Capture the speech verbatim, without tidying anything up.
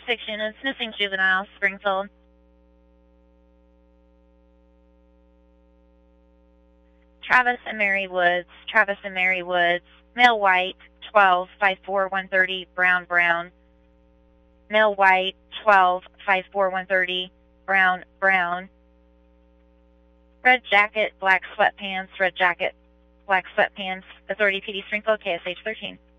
six units, missing juvenile, Springfield. Travis and Mary Woods, Travis and Mary Woods, male white, twelve, five four, one thirty, brown, brown. Male white, twelve, five four, one thirty, brown, brown. Red jacket, black sweatpants, red jacket, black sweatpants, Authority P D Springfield, K S H thirteen.